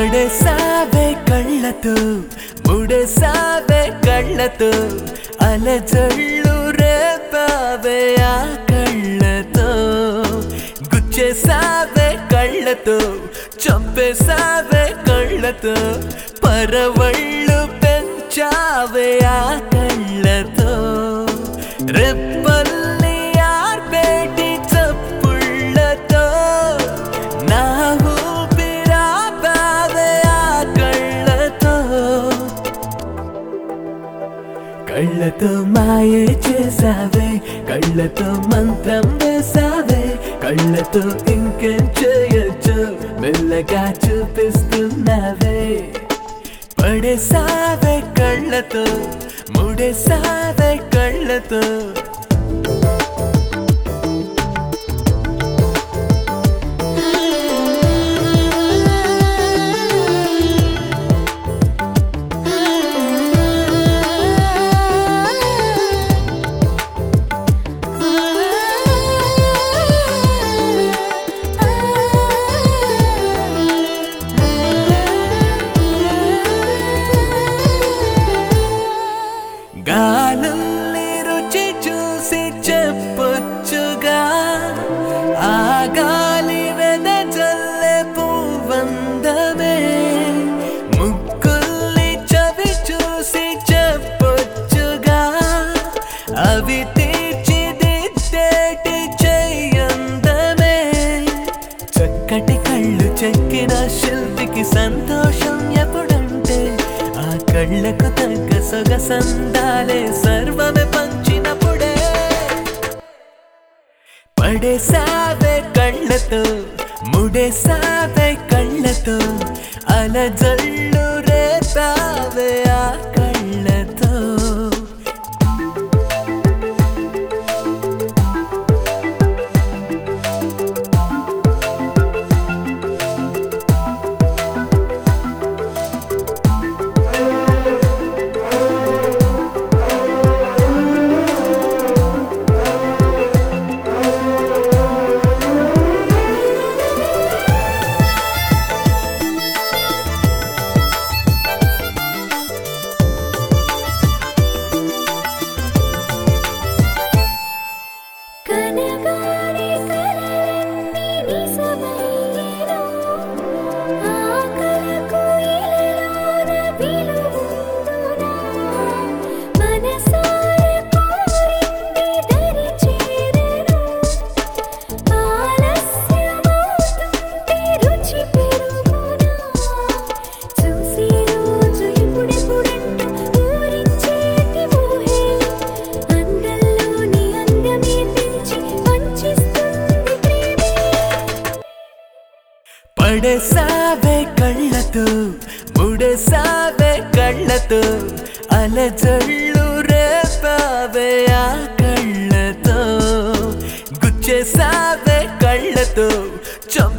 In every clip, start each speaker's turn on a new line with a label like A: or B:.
A: పడేసావే కళ్ళతో ముడేసావే కళ్ళతో అలజళ్ళు రేపావే ఆ కళ్ళతో గుచ్చేసావే కళ్ళతో చంపేసావే కళ్ళతో పరవళ్ళు పెంచావే ఆ కళ్ళతో రెప్పల్ని ఆర్పేటి చప్పుళ్ళతో నా ఊపిరాపావే ఆ కళ్ళతో కళ్ళతో మాయే చేసావే కళ్ళతో మంత్రం వేసావే కళ్ళతో ఇంకేం చేయొచ్చు మెల్లగా చూపిస్తున్నావే పడేసావే కళ్ళతో ముడేసావే కళ్ళతో గాలుల్ని రుచి చూసి చెప్పొచ్చుగా ఆ గాలి వెదజల్లే పువ్వందమే ముక్కుల్ని చవి చూసి చెప్పొచ్చుగా అవి తీర్చిదిద్దేటి చెయ్యందమే చక్కటి కళ్ళు చెక్కిన శిల్పికి సంతోషం ఎప్పుడంటే ఆ కళ్ళకు తగ్గ సొగసందాలే సర్వమే పంచినప్పుడే పడేసావే కళ్ళతో ముడేసావే కళ్ళతో అలజళ్ళు రేపావే ఆ కళ్ళతో పడేసావే కళ్ళతో ముడేసావే కళ్ళతో అలజళ్ళు రేపావే ఆ కళ్ళతో గుచ్చేసావే కళ్ళతో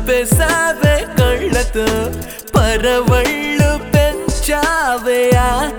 A: చంపేసావే కళ్ళతో పరవళ్ళు పెంచావే ఆ